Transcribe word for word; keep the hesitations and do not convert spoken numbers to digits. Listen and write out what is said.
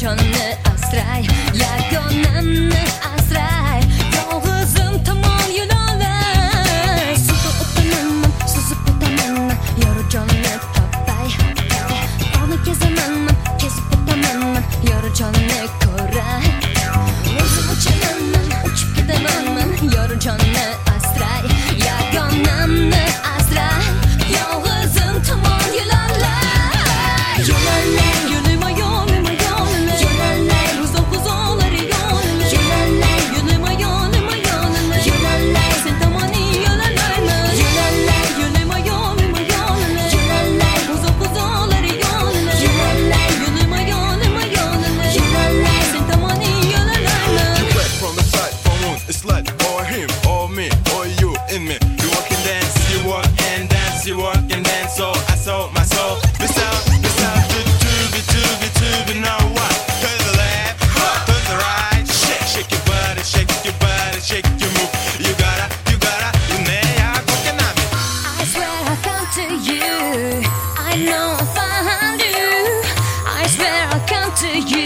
jonimni asray, yagonamni asray. Yolg'izim tomon yo'l olay, suvda o'tamanman, suzib o'tamanman, yoru jonimni topay. Bog'ni kezamanman, kezib o'tamanman, yoru jonimni ko'ray. O'zim uchamanman, uchib ketamanman, yoru jonimni asray, yagonamni asray. Yolg'izim tomon yo'l olay, yo'l olay, yo'lima yo'lima yo'lima yo'l olay, uzoq uzoqlar yo'lima yo'l olay, yo'lima yo'lima yo'lima yo'l olay, sen tomoni yo'l olayman yo'l olay, yo'lima yo'lima yo'lima yo'l olay, uzoq uzoqlar yo'lima yo'l olay, yo'lima yo'lima yo'lima yo'l olay, sen tomoni yo'l olayman. You wet from the side, from whom it's like or him or me or you in me. You walk and dance, you walk and dance, you walk and dance. So I sold my soul. This out, this out, to be, to be, to be. Now what? To the left, to the right. Shake, shake your body, shake your body, shake your move. You gotta, you gotta, you may have broken up. I swear I'll come to you. I know I'll find you. I swear I'll come to you.